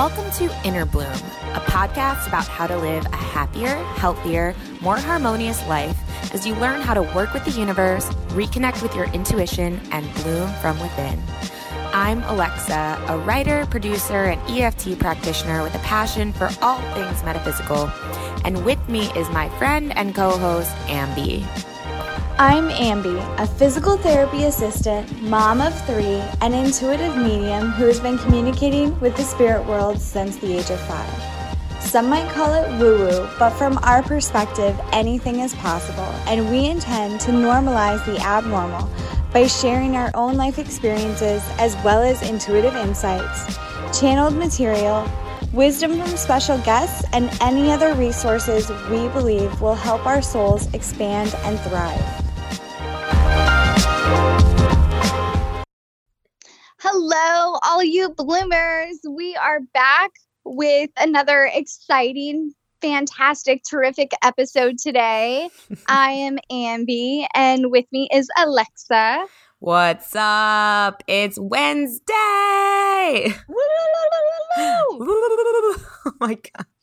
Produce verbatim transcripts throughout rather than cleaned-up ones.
Welcome to Inner Bloom, a podcast about how to live a happier, healthier, more harmonious life as you learn how to work with the universe, reconnect with your intuition, and bloom from within. I'm Alexa, a writer, producer, and E F T practitioner with a passion for all things metaphysical. And with me is my friend and co-host, Ambi. I'm Ambi, a physical therapy assistant, mom of three, and intuitive medium who has been communicating with the spirit world since the age of five. Some might call it woo-woo, but from our perspective, anything is possible, and we intend to normalize the abnormal by sharing our own life experiences as well as intuitive insights, channeled material, wisdom from special guests, and any other resources we believe will help our souls expand and thrive. Hello, all you bloomers. We are back with another exciting, fantastic, terrific episode today. I am Ambi, and with me is Alexa. What's up? It's Wednesday! Oh my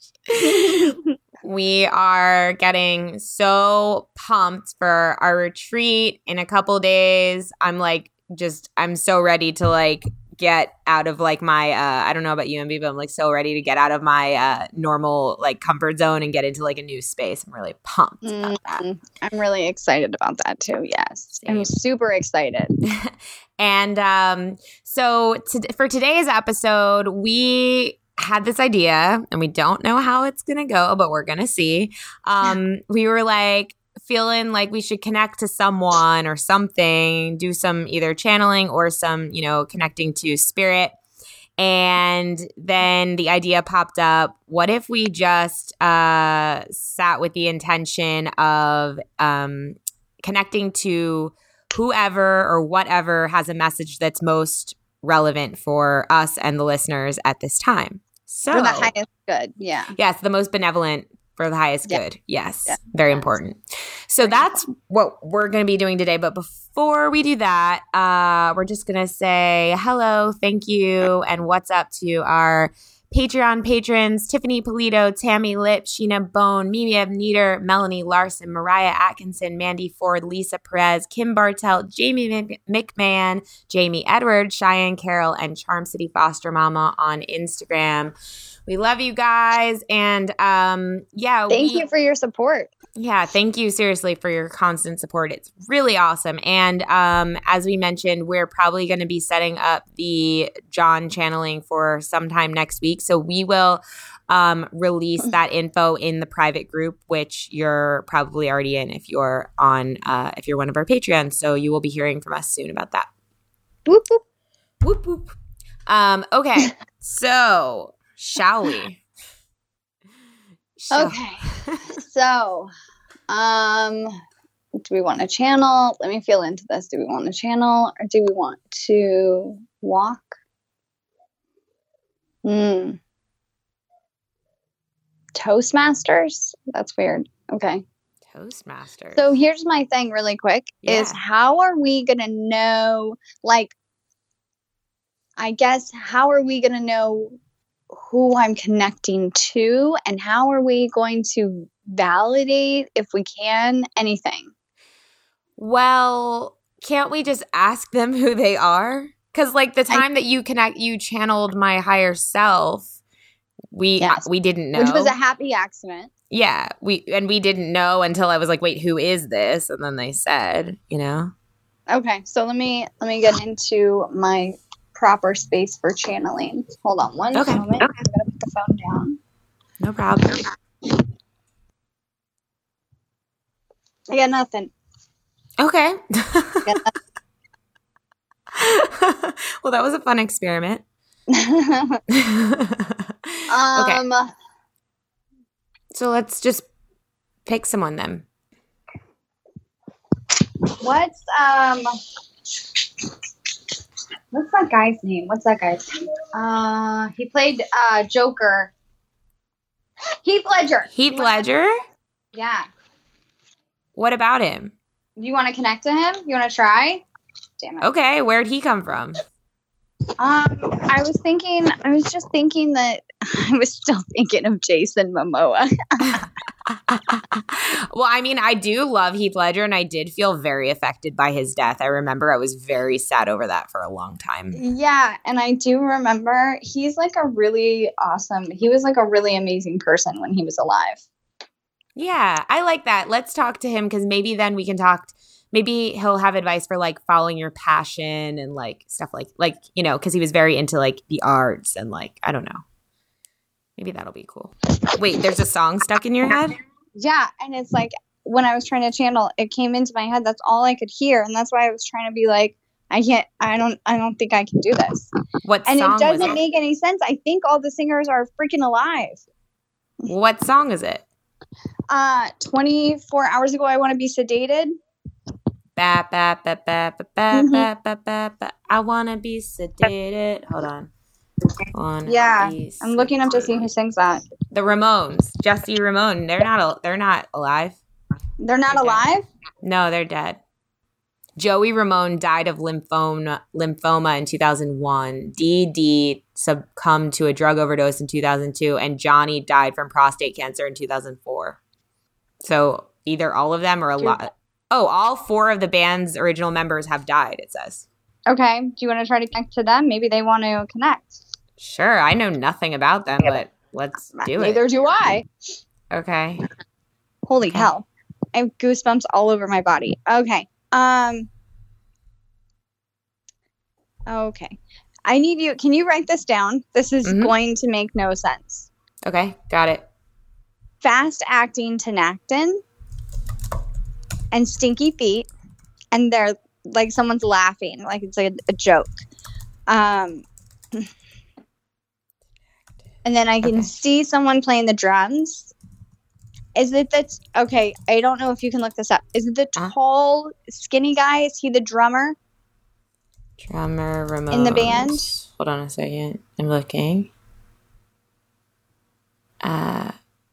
gosh. We are getting so pumped for our retreat in a couple days. I'm like, just, I'm so ready to like get out of like my, uh, I don't know about you, M B, but I'm like so ready to get out of my uh, normal like comfort zone and get into like a new space. I'm really pumped about that. Mm, I'm really excited about that too. Yes. Same. I'm super excited. And um, so to, for today's episode, we had this idea and we don't know how it's going to go, but we're going to see. Um, we were like, feeling like we should connect to someone or something, do some either channeling or some, you know, connecting to spirit. And then the idea popped up, what if we just uh, sat with the intention of um, connecting to whoever or whatever has a message that's most relevant for us and the listeners at this time. So, for the highest good. Yeah. Yes, the most benevolent for the highest yeah. good. Yes. Yeah. Very important. So that's what we're going to be doing today. But before we do that, uh, we're just going to say hello, thank you, and what's up to our Patreon patrons, Tiffany Polito, Tammy Lip, Sheena Bone, Mimi Nieder, Melanie Larson, Mariah Atkinson, Mandy Ford, Lisa Perez, Kim Bartelt, Jamie Mc- McMahon, Jamie Edwards, Cheyenne Carroll, and Charm City Foster Mama on Instagram. We love you guys. And um, yeah. Thank we, you for your support. Yeah. Thank you seriously for your constant support. It's really awesome. And um, as we mentioned, we're probably going to be setting up the John channeling for sometime next week. So we will um, release that info in the private group, which you're probably already in if you're on, uh, if you're one of our Patreons. So you will be hearing from us soon about that. Whoop, whoop. Whoop, whoop. Um, okay. So... Shall we? Shall- Okay. So, um, do we want to channel? Let me feel into this. Do we want to channel or do we want to walk? Hmm. Toastmasters? That's weird. Okay. Toastmasters. So here's my thing really quick Yeah. is how are we going to know, like, I guess, how are we going to know who I'm connecting to, and how are we going to validate, if we can, anything? Well, can't we just ask them who they are? Because like the time I, that you connect, you channeled my higher self. We yes. uh, we didn't know, which was a happy accident. Yeah, we and we didn't know until I was like, wait, who is this? And then they said, you know. Okay, so let me let me get into my proper space for channeling. Hold on one okay. moment. Okay. I'm gonna put the phone down. No problem. I got nothing. Okay. I got nothing. Well, that was a fun experiment. um, okay. So let's just pick someone then. What's um What's that guy's name? What's that guy's name? Uh, he played uh Joker. Heath Ledger. Heath Ledger? Yeah. What about him? You want to connect to him? You want to try? Damn it. Okay, where'd he come from? Um, I was thinking, I was just thinking that I was still thinking of Jason Momoa. Well, I mean, I do love Heath Ledger, and I did feel very affected by his death. I remember I was very sad over that for a long time. Yeah, and I do remember he's like a really awesome, he was like a really amazing person when he was alive. Yeah, I like that. Let's talk to him because maybe then we can talk. Maybe he'll have advice for like following your passion and like stuff like, like, you know, because he was very into like the arts and like, I don't know. Maybe that'll be cool. Wait, there's a song stuck in your head? Yeah, and it's like when I was trying to channel, it came into my head. That's all I could hear, and that's why I was trying to be like, I can't. I don't. I don't think I can do this. What and song it doesn't was it? make any sense. I think all the singers are freaking alive. What song is it? Uh, twenty-four hours ago, I want to be sedated. Ba, ba, ba, ba, ba, ba, ba, ba, ba, ba. I want to be sedated. Hold on. Wanna Yeah, be I'm looking up to see sedated. who sings that. The Ramones, Jesse Ramone. They're not. al- They're not alive. They're not They're alive? No, they're dead. Joey Ramone died of lymphoma lymphoma in two thousand one. Dee Dee succumbed to a drug overdose in two thousand two, and Johnny died from prostate cancer in two thousand four. So either all of them or a lot. Oh, all four of the band's original members have died. It says. Okay. Do you want to try to connect to them? Maybe they want to connect. Sure, I know nothing about them, but let's do it. Neither do I. Okay. Holy Okay. hell. I have goosebumps all over my body. Okay. Um. Okay. I need you. Can you write this down? This is Mhm. going to make no sense. Okay, got it. Fast acting Tenactin and stinky feet, and they're like someone's laughing, like it's like a, a joke. Um. And then I can Okay. see someone playing the drums. Is it that's okay? I don't know if you can look this up. Is it the Uh. tall, skinny guy? Is he the drummer? Drummer Ramone. In the band? Hold on a second. I'm looking. Uh.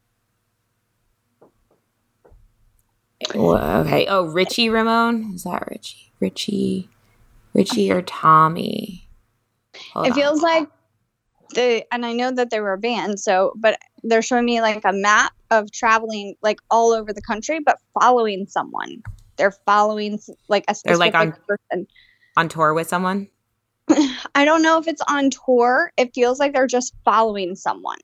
wha- Okay. Oh, Richie Ramone. Is that Richie? Richie. Richie or Tommy? Hold it on. feels like the, and I know that they were a band, so, but they're showing me like a map of traveling like all over the country, but following someone. They're following like a They're, specific like, on- person. on tour with someone. I don't know if it's on tour. It feels like they're just following someone.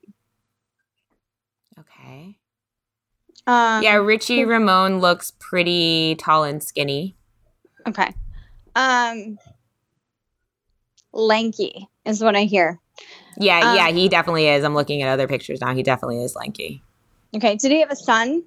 Okay. Um, Yeah, Richie Ramone looks pretty tall and skinny. Okay. Um, lanky is what I hear. Yeah, Um, yeah, he definitely is. I'm looking at other pictures now. He definitely is lanky. Okay. Did he have a son?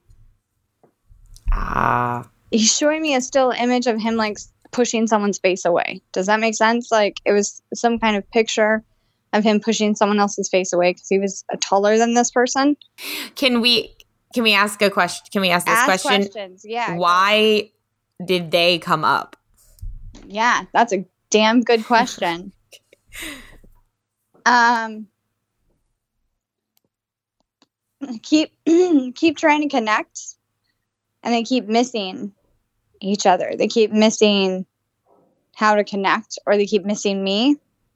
Ah, He's showing me a still image of him like pushing someone's face away. Does that make sense? Like it was some kind of picture of him pushing someone else's face away because he was uh, taller than this person. can we can we ask a question? Can we ask this Ask question? questions. Yeah. Why did they come up? Yeah, that's a damn good question. um, keep keep trying to connect, and they keep missing each other. They keep missing how to connect, or they keep missing me.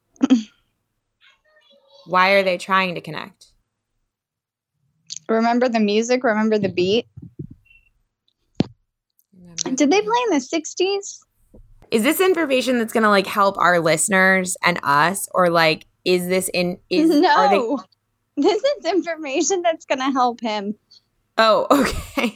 Why are they trying to connect? Remember the music? Remember the beat? Did they play in the sixties? Is this information that's going to like help our listeners and us, or like is this in? Is No. Are they, This is information that's going to help him. oh, okay.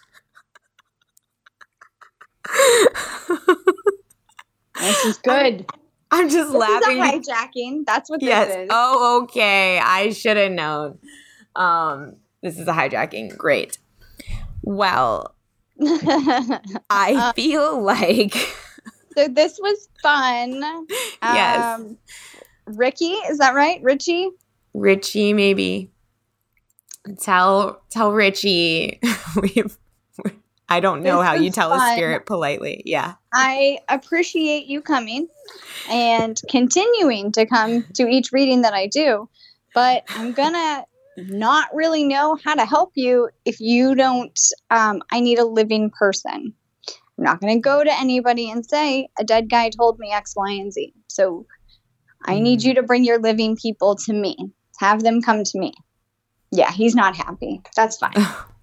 This is good. I'm just This laughing. is a hijacking. That's what Yes. this is. Oh, okay. I should have known. Um, this is a hijacking. Great. Well, I Uh, feel like So this was fun. Yes. Um, Ricky, is that right? Richie? Richie, maybe tell tell Richie. We've, I don't know This how you was tell a fun. spirit politely. Yeah. I appreciate you coming and continuing to come to each reading that I do, but I'm gonna not really know how to help you if you don't. Um, I need a living person. I'm not gonna go to anybody and say a dead guy told me X, Y, and Z. So I need you to bring your living people to me. Have them come to me. Yeah, he's not happy. That's fine.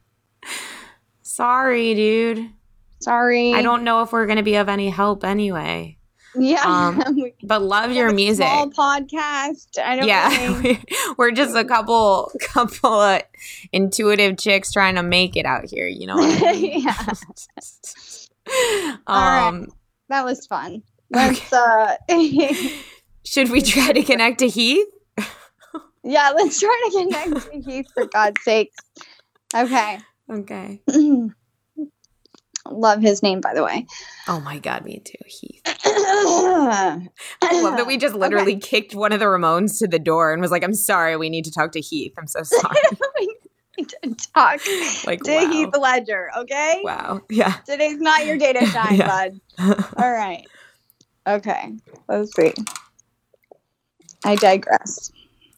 Sorry, dude. Sorry. I don't know if we're going to be of any help anyway. Yeah. Um, we, but love your a music. Small podcast. I don't Yeah. really... We're just a couple couple of intuitive chicks trying to make it out here, you know what I mean? Yeah. um All right. That was fun. Let's uh should we try to connect to Heath? Yeah, let's try to connect to Heath for God's sakes. Okay. Okay. Love his name, by the way. Oh my God, me too, Heath. I love that we just literally okay. kicked one of the Ramones to the door and was like, I'm sorry, we need to talk to Heath. I'm so sorry. We need to talk like, to wow. Heath Ledger, okay? Wow. Yeah. Today's not your day to shine, bud. All right. Okay. Let's see. I digress.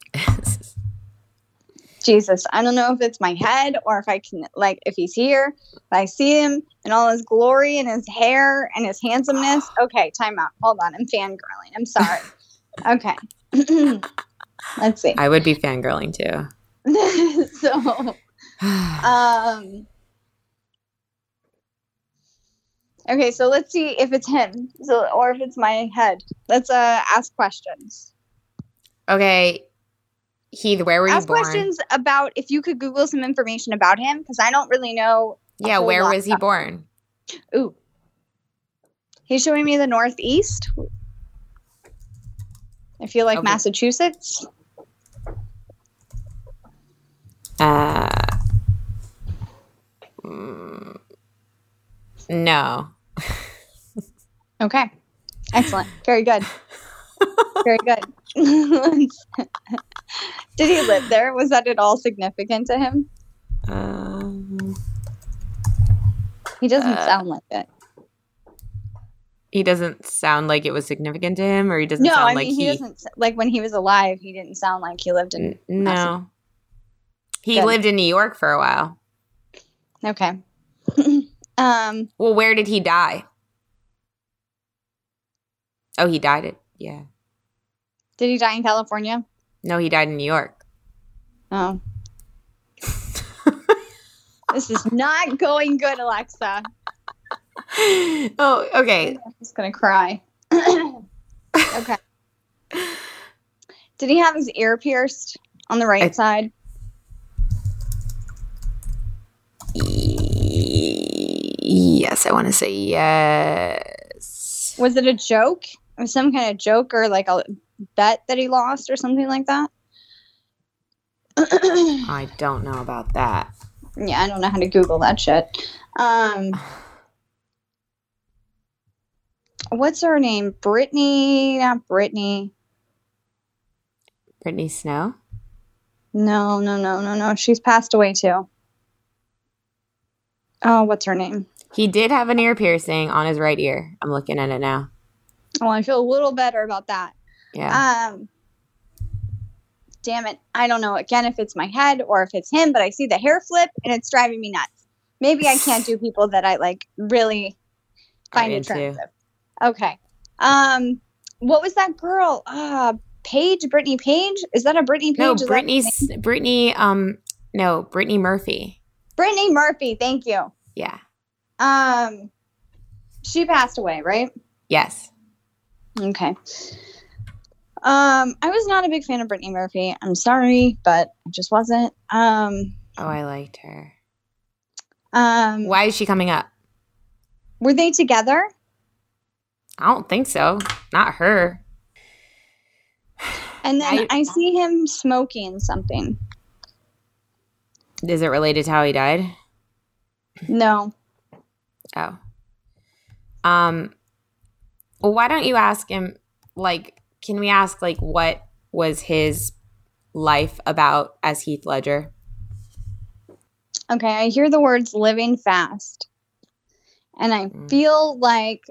Jesus, I don't know if it's my head or if I can, like, if he's here, if I see him in all his glory and his hair and his handsomeness. Okay, time out. Hold on. I'm fangirling. I'm sorry. Okay. Let's see. I would be fangirling too. so, um, okay, so let's see if it's him so, or if it's my head. Let's uh, ask questions. Okay. Heath, where were Ask you born? Ask questions about if you could Google some information about him, because I don't really know. Yeah, where was he born? Ooh. He's showing me the Northeast. I feel like okay. Massachusetts. Uh, mm, no. Okay. Excellent. Very good. Very good. Did he live there? Was that at all significant to him? Um, he doesn't uh, sound like it. He doesn't sound like it was significant to him, or he doesn't no, sound I like mean, he, he doesn't like when he was alive. He didn't sound like he lived in. N- no, he Good. lived in New York for a while. Okay. um. Well, where did he die? Oh, he died at yeah. Did he die in California? No, he died in New York. Oh. This is not going good, Alexa. Oh, okay. I'm just going to cry. Okay. Did he have his ear pierced on the right I, side? Yes, I want to say yes. Was it a joke? Or some kind of joke or like a bet that he lost or something like that? I don't know about that. Yeah, I don't know how to Google that shit. Um, what's her name? Brittany, not Brittany. Brittany Snow? No, no, no, no, no. She's passed away too. Oh, what's her name? He did have an ear piercing on his right ear. I'm looking at it now. Oh, I feel a little better about that. Yeah. Um. Damn it. I don't know, again, if it's my head or if it's him, but I see the hair flip and it's driving me nuts. Maybe I can't do people that I, like, really find attractive. Okay. Um, what was that girl? Uh, Paige? Brittany Page? Is that a Brittany Page? No, Brittany, Brittany, um, no, Brittany Murphy. Brittany Murphy, thank you. Yeah. Um, she passed away, right? Yes. Okay. Um, I was not a big fan of Brittany Murphy. I'm sorry, but I just wasn't. Um, oh, I liked her. Um, Why is she coming up? Were they together? I don't think so. Not her. And then I, I see him smoking something. Is it related to how he died? No. Oh. Um. Well, why don't you ask him, like, can we ask, like, what was his life about as Heath Ledger? Okay, I hear the words living fast. And I mm. feel like,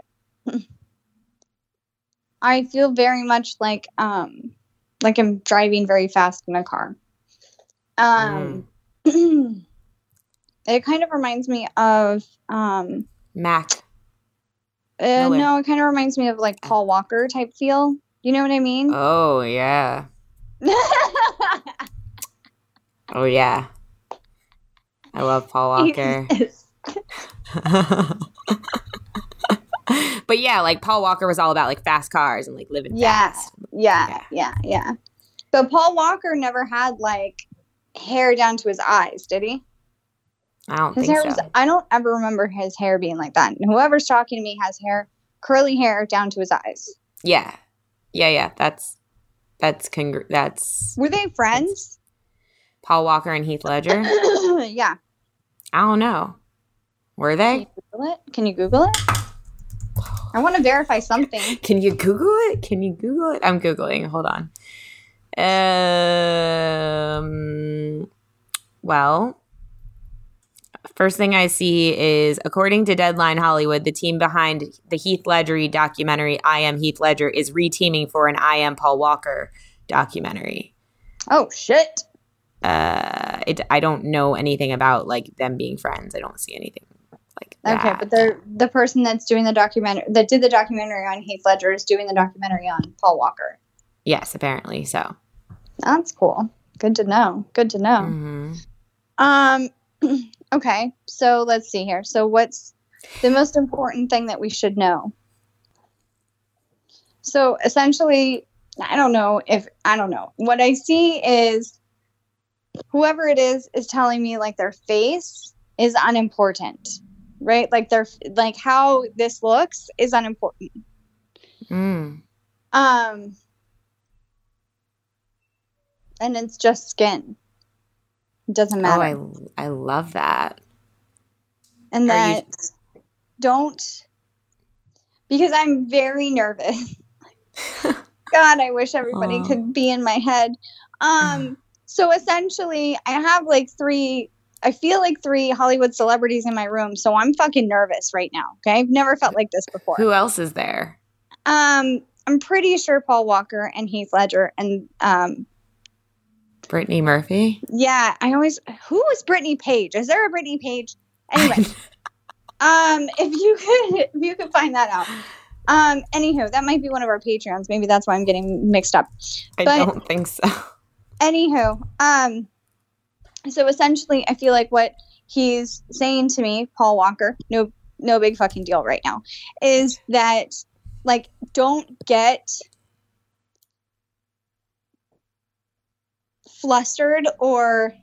I feel very much like, um, like I'm driving very fast in a car. Um, mm. It kind of reminds me of, um, Mac. Uh, no, it kind of reminds me of, like, Paul Walker type feel. You know what I mean? Oh, yeah. Oh, yeah. I love Paul Walker. But yeah, like Paul Walker was all about like fast cars and like living yeah, fast. Yeah, yeah, yeah, yeah. But Paul Walker never had like hair down to his eyes, did he? I don't His think hair so. was, I don't ever remember his hair being like that. And whoever's talking to me has hair, curly hair down to his eyes. Yeah. Yeah, yeah. That's, that's, congr- that's. Were they friends? Paul Walker and Heath Ledger? Yeah. I don't know. Were Can they? you Google it? Can you Google it? I want to verify something. Can you Google it? Can you Google it? I'm Googling. Hold on. Um, well, first thing I see is, according to Deadline Hollywood, the team behind the Heath Ledger documentary I Am Heath Ledger is reteaming for an I Am Paul Walker documentary. Oh, shit. Uh, it, I don't know anything about like them being friends. I don't see anything like that. Okay, but the the person that's doing the documentary, that did the documentary on Heath Ledger, is doing the documentary on Paul Walker. Yes, apparently so. That's cool. Good to know. Good to know. Mm-hmm. Um. Okay, so let's see here. So what's the most important thing that we should know? So essentially, I don't know if, I don't know. What I see is whoever it is is telling me like their face is unimportant, right? Like their, like how this looks is unimportant. Mm. Um, and it's just skin. It doesn't matter. Oh, I, I love that. And Are that you- don't, because I'm very nervous. God, I wish everybody Aw. could be in my head. Um, so essentially, I have like three, I feel like three Hollywood celebrities in my room, so I'm fucking nervous right now, okay? I've never felt like this before. Who else is there? Um, I'm pretty sure Paul Walker and Heath Ledger and, um, Brittany Murphy? yeah, I always, who is Brittany Page? Is there a Brittany Page? Anyway, um, if you could, if you could find that out. Um, anywho, that might be one of our Patreons. Maybe that's why I'm getting mixed up. I But- don't think so. Anywho, um, so essentially, I feel like what he's saying to me, Paul Walker, no, no big fucking deal right now, is that like don't get flustered or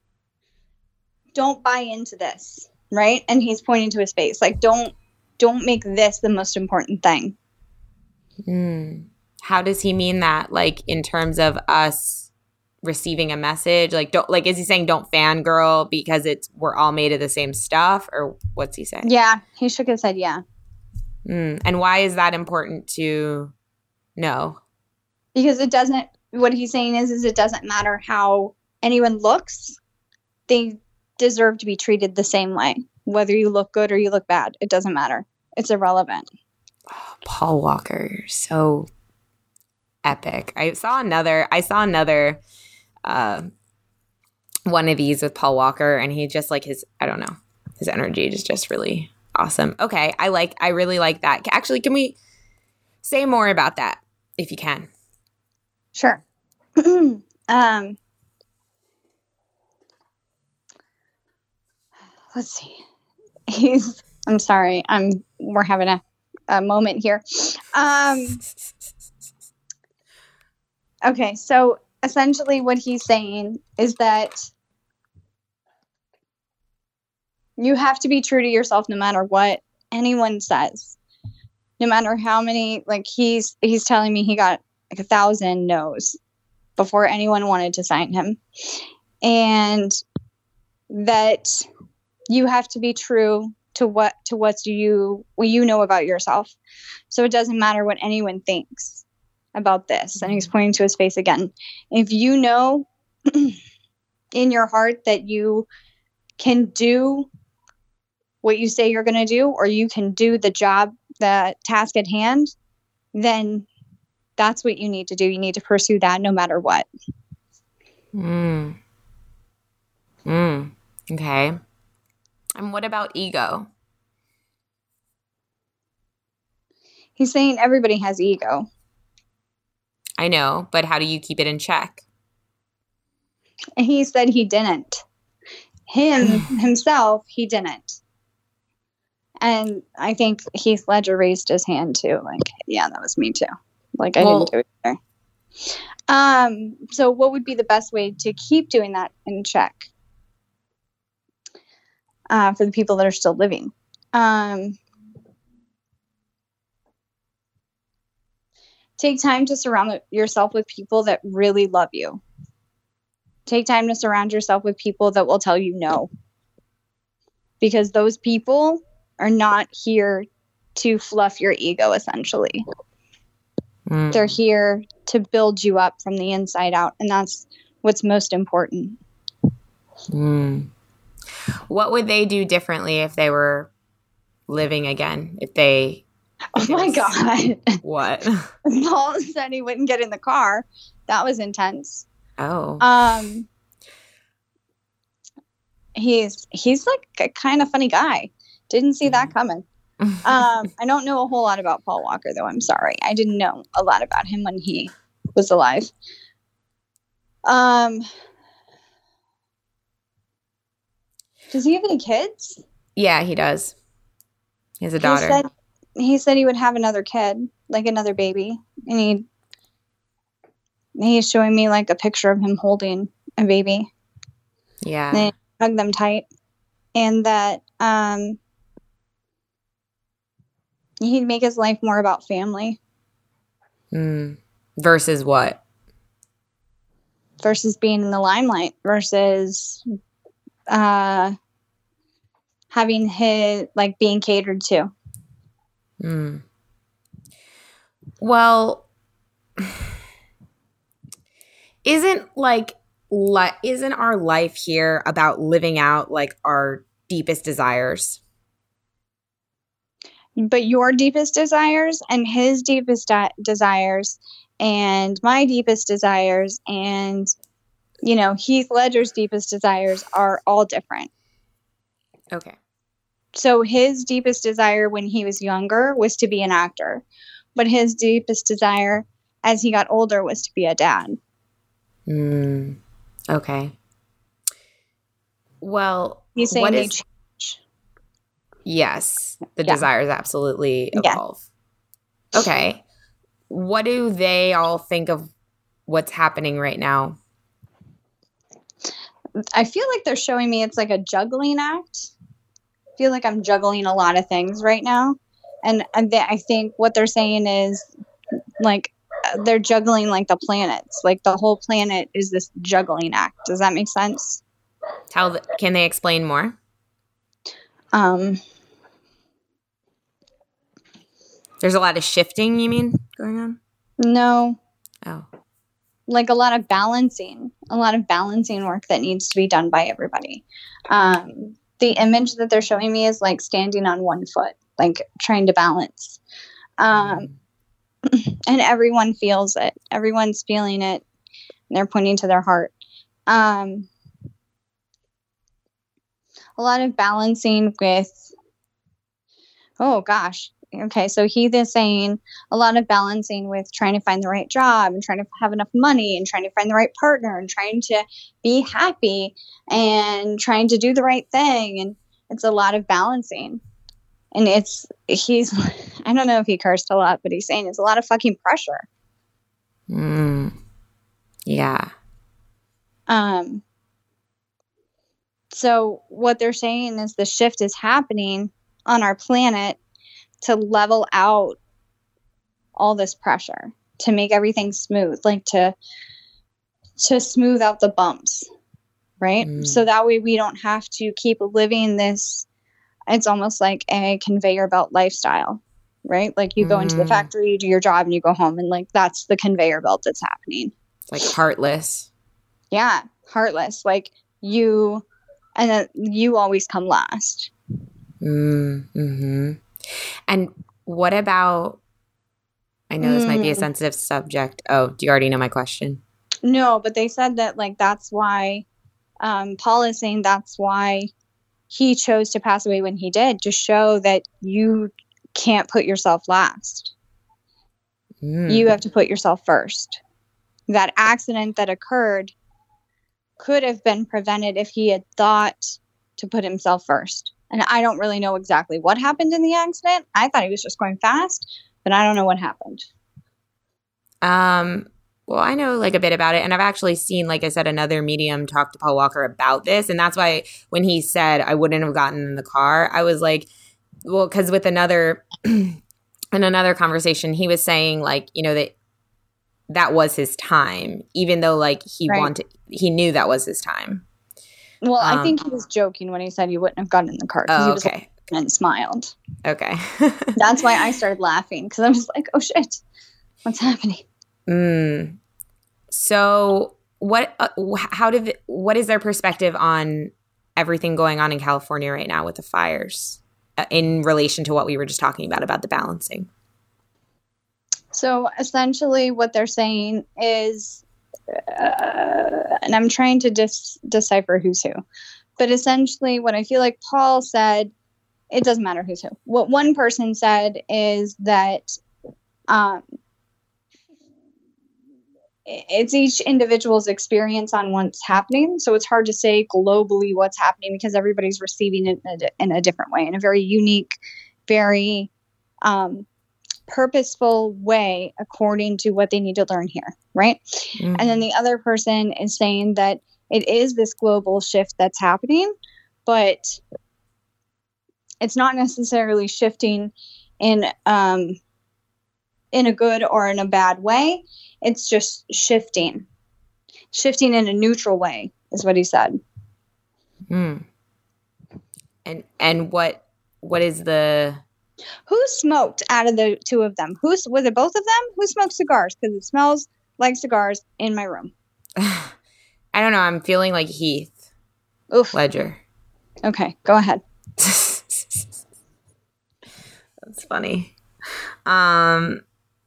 don't buy into this, right? And he's pointing to his face, like don't don't make this the most important thing. Mm. How does he mean that? Like in terms of us receiving a message? Like don't like is he saying don't fangirl because it's we're all made of the same stuff, or what's he saying? Yeah, he shook his head. Yeah, Mm. And why is that important to know? because it doesn't. What he's saying is, is it doesn't matter how anyone looks; they deserve to be treated the same way, whether you look good or you look bad. It doesn't matter. It's irrelevant. Oh, Paul Walker, you're so epic. I saw another. I saw another. Uh, one of these with Paul Walker, and he just like his. I don't know. His energy is just really awesome. Okay, I like. I really like that. Actually, can we say more about that if you can? Sure. um, let's see. He's. I'm sorry. I'm. We're having a, a moment here. Um. Okay. So essentially, what he's saying is that you have to be true to yourself, no matter what anyone says. No matter how many. Like he's. He's telling me he got like a thousand no's before anyone wanted to sign him, and that you have to be true to what to what you what you know about yourself. So it doesn't matter what anyone thinks about this. And he's pointing to his face again. If you know in your heart that you can do what you say you're going to do, or you can do the job, the task at hand, then that's what you need to do. You need to pursue that no matter what. Mm. Mm. Okay. And what about ego? He's saying everybody has ego. I know, but how do you keep it in check? He said he didn't. Him, himself, he didn't. And I think Heath Ledger raised his hand too. Like, yeah, that was me too. Like, I well, didn't do it either. Um, so what would be the best way to keep doing that in check uh, for the people that are still living? Um, take time to surround yourself with people that really love you. Take time to surround yourself with people that will tell you no. Because those people are not here to fluff your ego, essentially. Mm. They're here to build you up from the inside out. And that's what's most important. Mm. What would they do differently if they were living again? If they... Oh my God. What? Paul said he wouldn't get in the car. That was intense. Oh. Um, he's he's like a kind of funny guy. Didn't see that coming. um, I don't know a whole lot about Paul Walker, though. I'm sorry. I didn't know a lot about him when he was alive. Um, does he have any kids? Yeah, he does. He has a daughter. He said, he said he would have another kid, like another baby, and he he's showing me like a picture of him holding a baby. Yeah. And they hug them tight. And that um, he'd make his life more about family. Mm. Versus what? Versus being in the limelight. Versus uh, having his, like, being catered to. Mm. Well... Isn't like li- isn't our life here about living out like our deepest desires? But your deepest desires and his deepest de- desires and my deepest desires and, you know, Heath Ledger's deepest desires are all different. Okay. So his deepest desire when he was younger was to be an actor, but his deepest desire as he got older was to be a dad. Mm, okay. Well, he's saying what they is, change. Yes, the yeah. desires absolutely evolve. Yeah. Okay. What do they all think of what's happening right now? I feel like they're showing me it's like a juggling act. I feel like I'm juggling a lot of things right now. And, and they, I think what they're saying is like, they're juggling like the planets. Like the whole planet is this juggling act. Does that make sense? How the, can they explain more? Um, There's a lot of shifting, you mean, going on? No. Oh. Like a lot of balancing, a lot of balancing work that needs to be done by everybody. Um, the image that they're showing me is like standing on one foot, like trying to balance. Um, mm. And everyone feels it. Everyone's feeling it. And they're pointing to their heart. Um, a lot of balancing with, oh gosh. Okay, so Heath is saying a lot of balancing with trying to find the right job and trying to have enough money and trying to find the right partner and trying to be happy and trying to do the right thing. And it's a lot of balancing. And it's, he's, I don't know if he cursed a lot, but he's saying it's a lot of fucking pressure. Mm. Yeah. Um. So what they're saying is the shift is happening on our planet to level out all this pressure, to make everything smooth, like to, to smooth out the bumps, right? Mm. So that way we don't have to keep living this. It's almost like a conveyor belt lifestyle, right? Like you go mm. into the factory, you do your job, and you go home, and like that's the conveyor belt that's happening. Like heartless. Yeah, heartless. Like you, and then you always come last. Mm, mm-hmm. And what about? I know this mm. might be a sensitive subject. Oh, do you already know my question? No, but they said that like that's why. Um, Paul is saying that's why he chose to pass away when he did, to show that you can't put yourself last. Mm. You have to put yourself first. that accident that occurred could have been prevented if he had thought to put himself first. And I don't really know exactly what happened in the accident. I thought he was just going fast, but I don't know what happened. Um, well, I know like a bit about it, and I've actually seen, like I said, another medium talk to Paul Walker about this, and that's why when he said I wouldn't have gotten in the car, I was like, well, because with another in another conversation, he was saying like, you know, that that was his time, even though like he right. wanted, he knew that was his time. Well, um, I think he was joking when he said you wouldn't have gotten in the car because oh, he was okay. and smiled. Okay, that's why I started laughing because I was like, oh shit, what's happening? Mm. So what, uh, how did, what is their perspective on everything going on in California right now with the fires uh, in relation to what we were just talking about, about the balancing? So essentially what they're saying is, uh, and I'm trying to dis- decipher who's who, but essentially what I feel like Paul said, it doesn't matter who's who. What one person said is that, um, it's each individual's experience on what's happening. So it's hard to say globally what's happening because everybody's receiving it in a, in a different way, in a very unique, very um, purposeful way according to what they need to learn here, right? Mm-hmm. And then the other person is saying that it is this global shift that's happening, but it's not necessarily shifting in um, in a good or in a bad way. It's just shifting. Shifting in a neutral way is what he said. Hmm. And and what what is the who smoked out of the two of them? Who's was it both of them? Who smoked cigars? Because it smells like cigars in my room. I don't know. I'm feeling like Heath Oof. Ledger. Okay, go ahead. That's funny. Um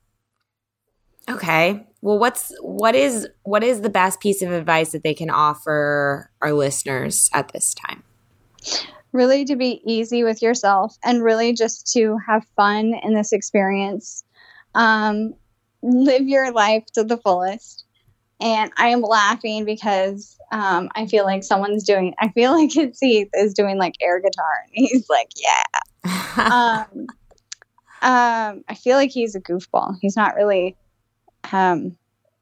Okay. Well, what's what is what is the best piece of advice that they can offer our listeners at this time? Really to be easy with yourself and really just to have fun in this experience. Um, live your life to the fullest. And I am laughing because um, I feel like someone's doing, I feel like it's Heath is doing like air guitar. And he's like, yeah. um, um, I feel like he's a goofball. He's not really um,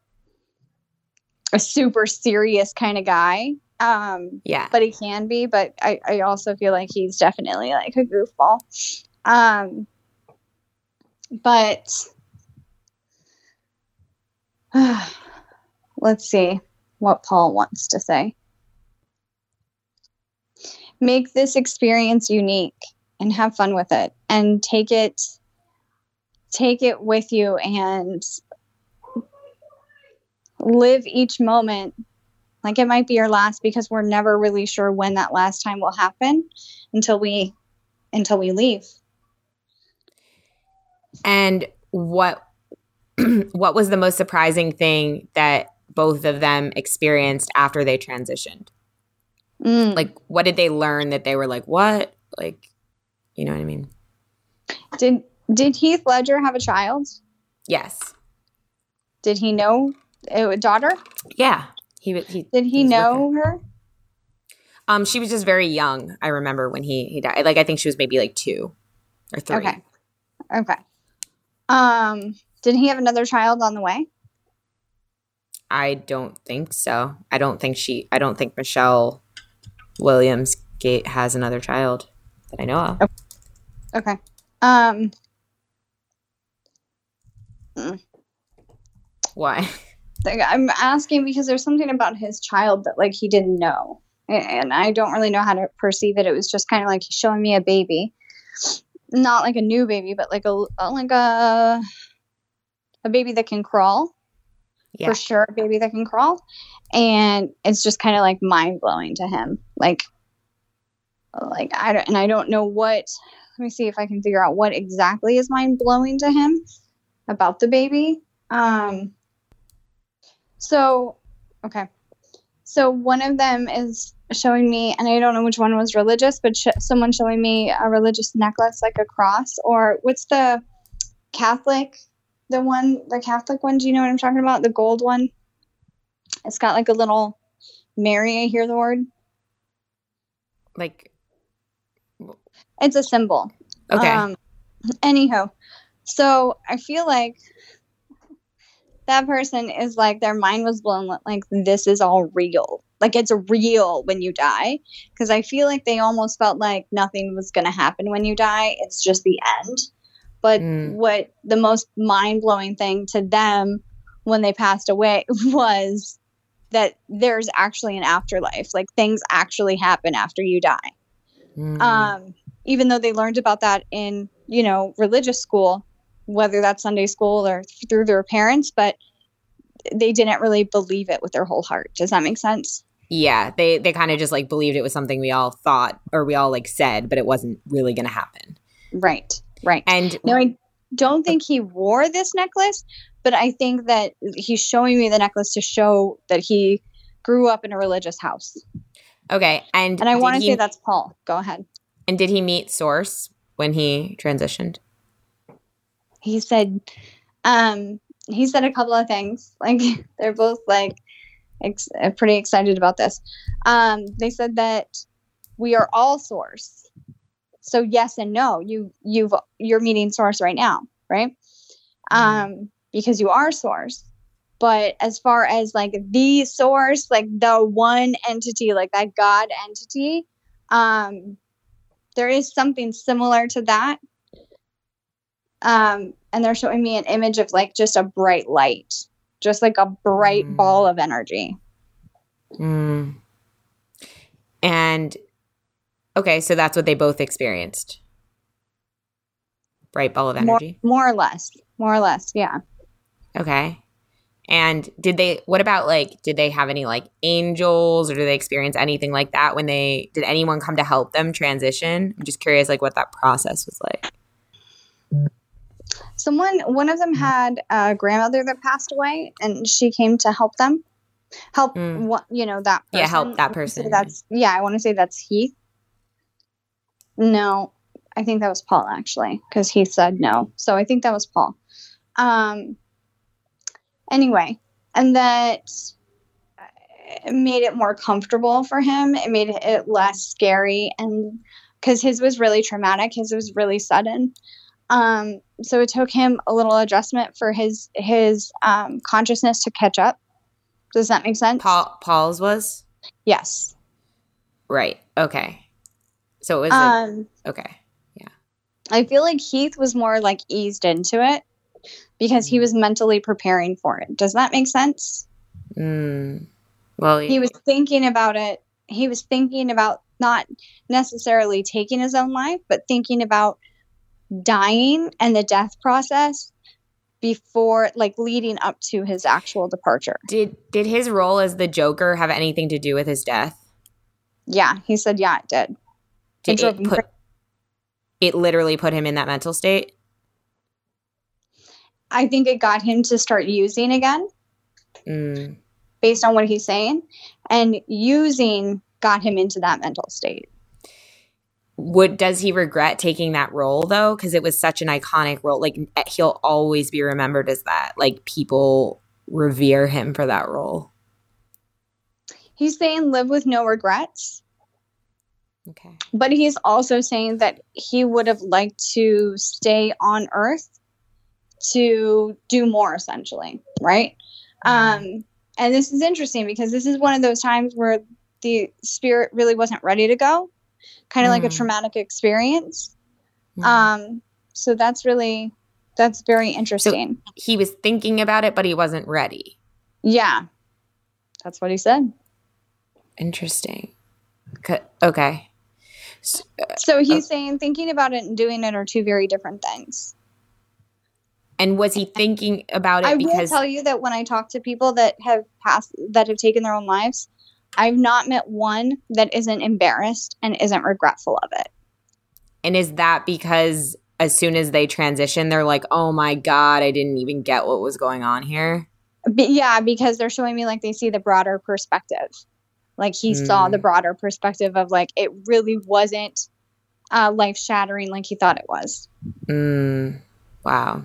a super serious kind of guy. Um, yeah, but he can be, but I, I also feel like he's definitely like a goofball. Um, but uh, let's see what Paul wants to say. Make this experience unique and have fun with it and take it, take it with you and live each moment like it might be your last, because we're never really sure when that last time will happen until we until we leave. And what what was the most surprising thing that both of them experienced after they transitioned? Mm. Like, what did they learn that they were like, what? Like, you know what I mean? Did did Heath Ledger have a child? Yes. Did he know a daughter? Yeah. He, he Did he, he know her? her? Um, she was just very young. I remember when he, he died. Like, I think she was maybe like two or three. Okay. Okay. Um, did he have another child on the way? I don't think so. I don't think she, I don't think Michelle Williams Gate has another child that I know of. Okay. Um. Mm. Why? I'm asking because there's something about his child that like he didn't know, and I don't really know how to perceive it. It was just kind of like he's showing me a baby, not like a new baby, but like a like a a baby that can crawl. Yeah. For sure, a baby that can crawl, and it's just kind of like mind blowing to him. Like, like I don't, and I don't know what. Let me see if I can figure out what exactly is mind blowing to him about the baby. Um. So, okay. So one of them is showing me, and I don't know which one was religious, but sh- someone showing me a religious necklace, like a cross, or what's the Catholic, the one, the Catholic one? Do you know what I'm talking about? The gold one? It's got like a little Mary, I hear the word. Like, it's a symbol. Okay. Um, anyhow, so I feel like that person is like, their mind was blown, like, this is all real. Like, it's real when you die. Because I feel like they almost felt like nothing was going to happen when you die. It's just the end. But mm. what the most mind-blowing thing to them when they passed away was that there's actually an afterlife. Like, things actually happen after you die. Mm. Um, even though they learned about that in, you know, religious school, whether that's Sunday school or through their parents, but they didn't really believe it with their whole heart. Does that make sense? Yeah, they they kind of just like believed it was something we all thought or we all like said, but it wasn't really going to happen. Right, right. And no, I don't think he wore this necklace, but I think that he's showing me the necklace to show that he grew up in a religious house. Okay, and and I want to he, say that's Paul. Go ahead. And did he meet Source when he transitioned? He said, um, he said a couple of things. Like, they're both like ex- pretty excited about this. Um, they said that we are all Source. So yes and no. You you've you're meeting Source right now, right? Mm. Um, because you are Source. But as far as like the Source, like the one entity, like that God entity, um, there is something similar to that. Um, and they're showing me an image of like just a bright light, just like a bright mm. ball of energy. Mm. And okay, so that's what they both experienced. Bright ball of energy? More, more or less. More or less, yeah. Okay. And did they, what about like, did they have any like angels or did they experience anything like that when they, did anyone come to help them transition? I'm just curious like what that process was like. Someone, one of them had a grandmother that passed away and she came to help them. Help, mm. what, you know, that person. Yeah, help that person. That's, yeah, I want to say that's Heath. No, I think that was Paul actually, because he said no. So I think that was Paul. Um, anyway, and that made it more comfortable for him. It made it less scary, and because his was really traumatic, his was really sudden. Um, so it took him a little adjustment for his his um, consciousness to catch up. Does that make sense? Paul Paul's was? Yes. Right. Okay. So it was um, a, okay. Yeah. I feel like Heath was more like eased into it because he was mentally preparing for it. Does that make sense? Mm. Well, he was thinking about it. He was thinking about not necessarily taking his own life, but thinking about dying and the death process before, like, leading up to his actual departure. Did did his role as the Joker have anything to do with his death? Yeah, he said, yeah, it did. Did it, it put, it literally put him in that mental state? I think it got him to start using again, mm. based on what he's saying, and using got him into that mental state. Would does he regret taking that role though? Because it was such an iconic role. Like, he'll always be remembered as that. Like, people revere him for that role. He's saying live with no regrets. Okay. But he's also saying that he would have liked to stay on Earth to do more, essentially, right? Mm-hmm. Um, and this is interesting because this is one of those times where the spirit really wasn't ready to go. Kind of mm. like a traumatic experience. Mm. Um, so that's really, that's very interesting. So he was thinking about it, but he wasn't ready. Yeah. That's what he said. Interesting. Okay. So, so he's uh, saying thinking about it and doing it are two very different things. And was he thinking about it I because... will tell you that when I talk to people that have passed, that have taken their own lives, I've not met one that isn't embarrassed and isn't regretful of it. And is that because as soon as they transition, they're like, oh my God, I didn't even get what was going on here? But yeah, because they're showing me like they see the broader perspective. Like he mm. saw the broader perspective of like, it really wasn't uh, life shattering like he thought it was. Mm. Wow.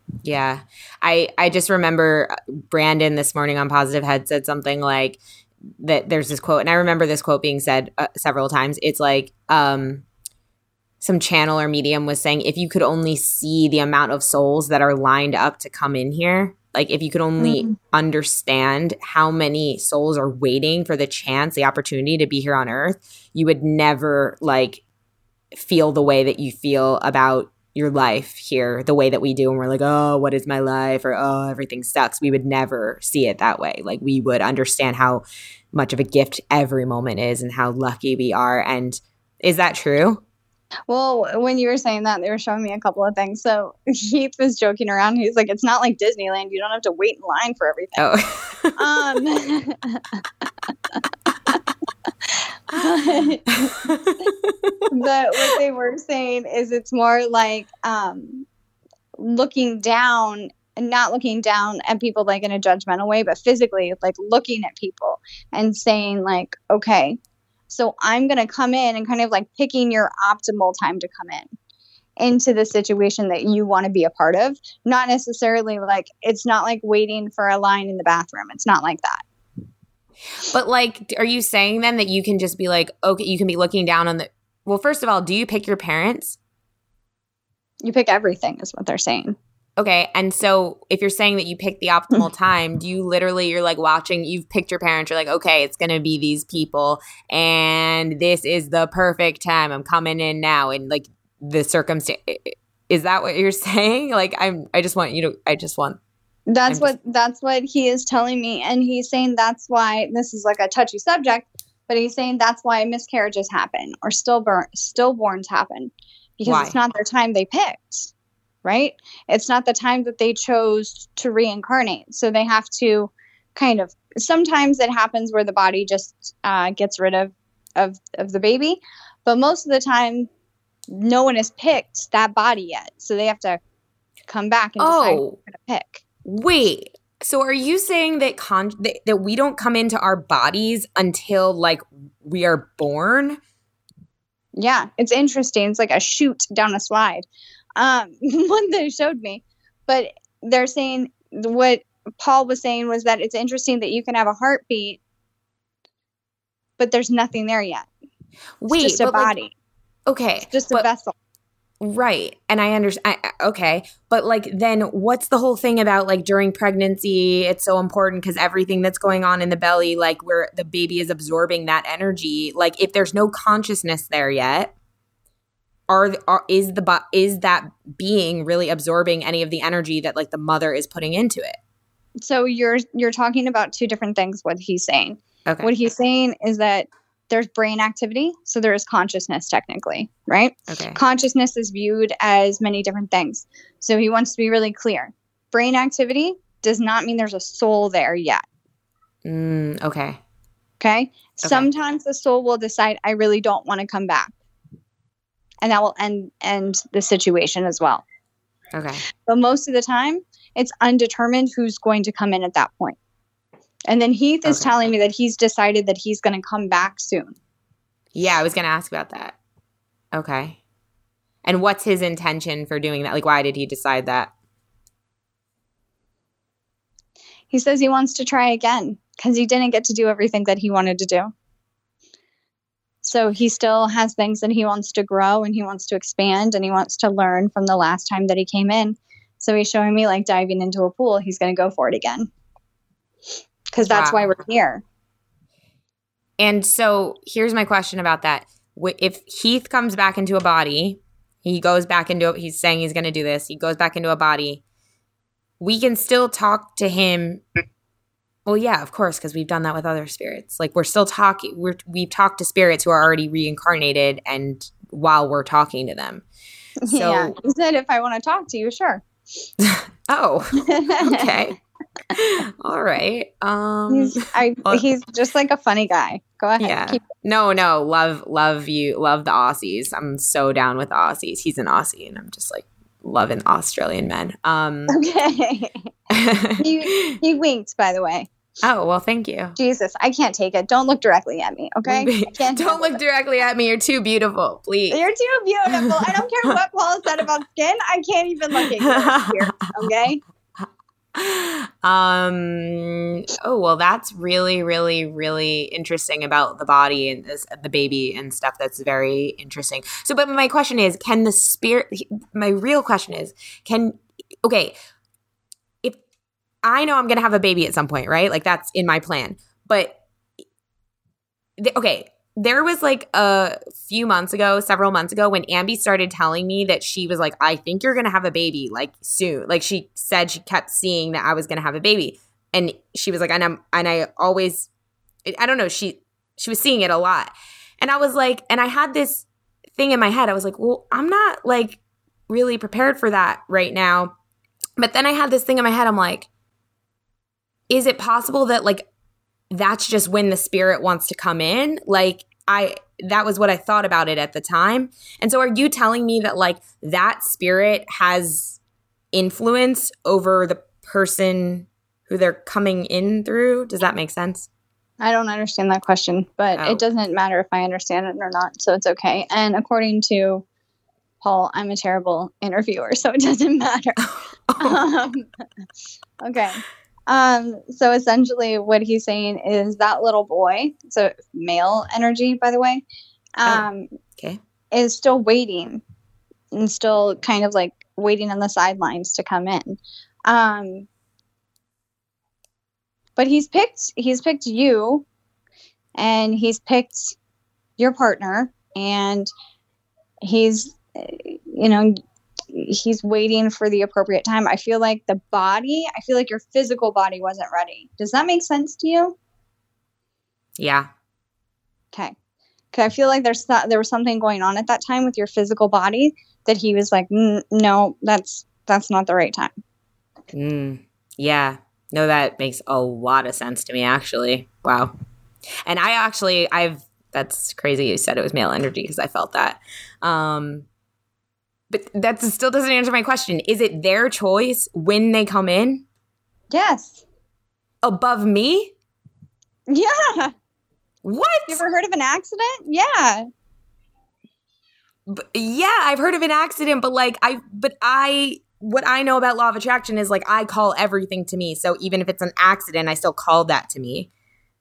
Yeah. I, I just remember Brandon this morning on Positive had said something like that there's this quote, and I remember this quote being said uh, several times. It's like um, some channel or medium was saying, if you could only see the amount of souls that are lined up to come in here, like if you could only mm-hmm. understand how many souls are waiting for the chance, the opportunity to be here on earth, you would never like feel the way that you feel about your life here the way that we do. And we're like, oh, what is my life? Or, oh, everything sucks. We would never see it that way. Like we would understand how much of a gift every moment is and how lucky we are. And is that true? Well, when you were saying that, they were showing me a couple of things. So Heath was joking around. He's like, it's not like Disneyland. You don't have to wait in line for everything. Oh. um, but, but what they were saying is it's more like um, looking down and not looking down at people like in a judgmental way, but physically like looking at people and saying like, okay, so I'm going to come in and kind of like picking your optimal time to come in into the situation that you want to be a part of. Not necessarily like, it's not like waiting for a line in the bathroom. It's not like that. But like, are you saying then that you can just be like, okay, you can be looking down on the, well, first of all, do you pick your parents? You pick everything is what they're saying. Okay. And so if you're saying that you pick the optimal time, do you literally, you're like watching, you've picked your parents, you're like, okay, it's going to be these people and this is the perfect time. I'm coming in now. And like the circumstance, is that what you're saying? Like, I'm, I just want you to, I just want. That's I'm what, just, that's what he is telling me. And he's saying that's why this is like a touchy subject, but he's saying that's why miscarriages happen or stillborn, stillborns happen because why? It's not their time they picked. Right? It's not the time that they chose to reincarnate. So they have to kind of, sometimes it happens where the body just uh, gets rid of, of, of the baby. But most of the time, no one has picked that body yet. So they have to come back and decide oh, who they're going to pick. Wait. So are you saying that, con- that that we don't come into our bodies until like we are born? Yeah. It's interesting. It's like a chute down a slide. Um, one they showed me, but they're saying what Paul was saying was that it's interesting that you can have a heartbeat, but there's nothing there yet. Wait, it's just a body. Like, okay. It's just but, a vessel. Right. And I understand. Okay. But like, then what's the whole thing about like during pregnancy? It's so important because everything that's going on in the belly, like where the baby is absorbing that energy, like if there's no consciousness there yet, Are, are is the is that being really absorbing any of the energy that like the mother is putting into it? So you're you're talking about two different things. What he's saying, okay. What he's saying is that there's brain activity, so there is consciousness technically, right? Okay. Consciousness is viewed as many different things. So he wants to be really clear. Brain activity does not mean there's a soul there yet. Mm, okay. Okay. Okay. Sometimes the soul will decide, I really don't want to come back. And that will end end the situation as well. Okay. But most of the time, it's undetermined who's going to come in at that point. And then Heath is okay. telling me that he's decided that he's going to come back soon. Yeah, I was going to ask about that. Okay. And what's his intention for doing that? Like, why did he decide that? He says he wants to try again because he didn't get to do everything that he wanted to do. So he still has things that he wants to grow and he wants to expand and he wants to learn from the last time that he came in. So he's showing me like diving into a pool. He's going to go for it again. Because that's wow. why we're here. And so here's my question about that. If Heath comes back into a body, he goes back into – he's saying he's going to do this. He goes back into a body. We can still talk to him – well, yeah, of course, because we've done that with other spirits. Like we're still talking, we're, we've talked to spirits who are already reincarnated and while we're talking to them. So, yeah, he said if I want to talk to you, sure. Oh, okay. All right. Um, he's, I, well, he's just like a funny guy. Go ahead. Yeah. Keep- no, no. Love, love you. Love the Aussies. I'm so down with the Aussies. He's an Aussie and I'm just like loving Australian men. Um, okay. he, he winked, by the way. Oh, well, thank you. Jesus, I can't take it. Don't look directly at me, okay? I can't Don't look it. directly at me. You're too beautiful, please. You're too beautiful. I don't care what Paul said about skin. I can't even look at yours here, okay? Um. Oh, well, that's really, really, really interesting about the body and this, the baby and stuff. That's very interesting. So, but my question is, can the spirit, my real question is, can, okay, if I know I'm going to have a baby at some point, right? Like that's in my plan. But, okay, there was like a few months ago, several months ago, when Ambi started telling me that she was like, I think you're going to have a baby like soon. Like she said she kept seeing that I was going to have a baby. And she was like, and I'm, and I always, I don't know, she, she was seeing it a lot. And I was like, and I had this thing in my head. I was like, well, I'm not like really prepared for that right now. But then I had this thing in my head. I'm like, is it possible that like, that's just when the spirit wants to come in? Like I, that was what I thought about it at the time. And so are you telling me that like that spirit has influence over the person who they're coming in through? Does that make sense? I don't understand that question, but Oh. it doesn't matter if I understand it or not. So it's okay. And according to Paul, I'm a terrible interviewer, so it doesn't matter. um, okay. Um, so essentially what he's saying is that little boy, so male energy, by the way, um, oh, okay. is still waiting and still kind of like waiting on the sidelines to come in. Um, but he's picked, he's picked you and he's picked your partner and he's, you know, he's waiting for the appropriate time. I feel like the body, I feel like your physical body wasn't ready. Does that make sense to you? Yeah. Okay. Because I feel like there's th- there was something going on at that time with your physical body that he was like, no, that's that's not the right time. Mm, yeah. No, that makes a lot of sense to me, actually. Wow. And I actually, I've, that's crazy you said it was male energy because I felt that. Um, But that still doesn't answer my question. Is it their choice when they come in? Yes. Above me? Yeah. What? You ever heard of an accident? Yeah. B- yeah, I've heard of an accident, but like I, but I, what I know about law of attraction is like I call everything to me. So even if it's an accident, I still call that to me.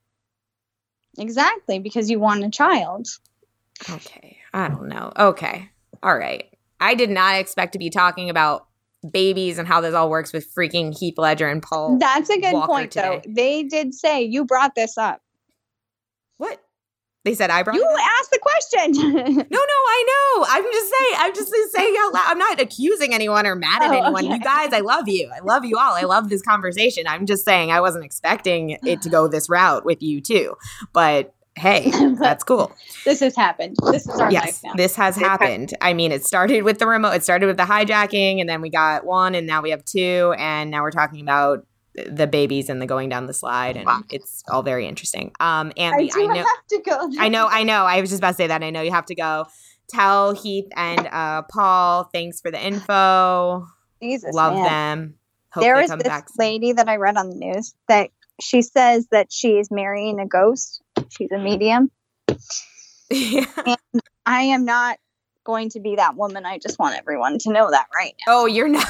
Exactly, because you want a child. Okay. I don't know. Okay. All right. I did not expect to be talking about babies and how this all works with freaking Heath Ledger and Paul. That's a good Walker point, today. though. They did say you brought this up. What? They said I brought You it up? asked the question. No, no, I know. I'm just saying. I'm just saying out loud. I'm not accusing anyone or mad at Oh, anyone. okay. You guys, I love you. I love you all. I love this conversation. I'm just saying I wasn't expecting it to go this route with you too. But hey, that's cool. This has happened. This is our life Yes, now. this has happened. I mean, it started with the remote. It started with the hijacking, and then we got one, and now we have two, and now we're talking about the babies and the going down the slide, and it's all very interesting. Um, I Ambi, do I know. have to go. I know, I know. I was just about to say that. I know you have to go. Tell Heath and uh, Paul, thanks for the info. Jesus, Love man. them. Hope There they was come this back soon. lady that I read on the news that she says that she's marrying a ghost. She's a medium. Yeah. I am not going to be that woman. I just want everyone to know that right now. Oh, you're not.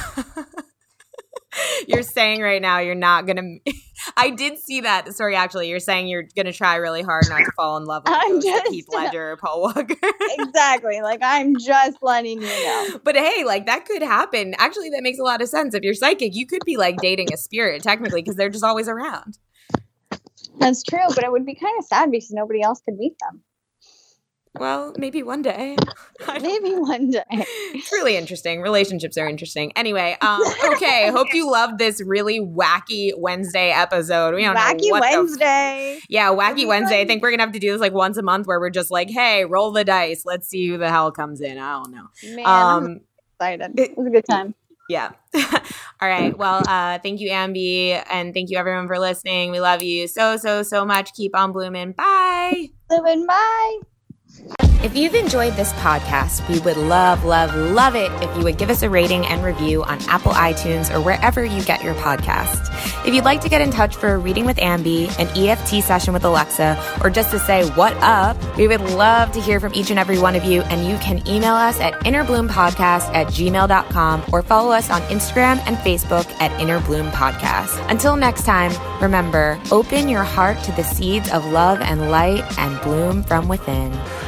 You're saying right now you're not going to. I did see that story, actually. You're saying you're going to try really hard not to fall in love with I'm a ghost like just- Heath Ledger or Paul Walker. Exactly. Like, I'm just letting you know. But hey, like that could happen. Actually, that makes a lot of sense. If you're psychic, you could be like dating a spirit technically because they're just always around. That's true, but it would be kind of sad because nobody else could meet them. Well, maybe one day. I don't Maybe one day. It's really interesting. Relationships are interesting. Anyway, um, okay. Hope you loved this really wacky Wednesday episode. We don't Wacky know what Wednesday. The, yeah, wacky Everybody. Wednesday. I think we're gonna have to do this like once a month, where we're just like, hey, roll the dice. Let's see who the hell comes in. I don't know. Man, I'm Um, excited. It was a good time. yeah. All right. Well, uh, thank you, Ambi, and thank you everyone for listening. We love you so so so much. Keep on blooming. Bye. Living, bye. If If you've enjoyed this podcast, we would love, love, love it if you would give us a rating and review on Apple iTunes or wherever you get your podcast. If you'd like to get in touch for a reading with Ambi, an E F T session with Alexa, or just to say what up, we would love to hear from each and every one of you, and you can email us at innerbloom.podcast at gmail dot com or follow us on Instagram and Facebook at Innerbloom Podcast. Until next time, remember, open your heart to the seeds of love and light and bloom from within.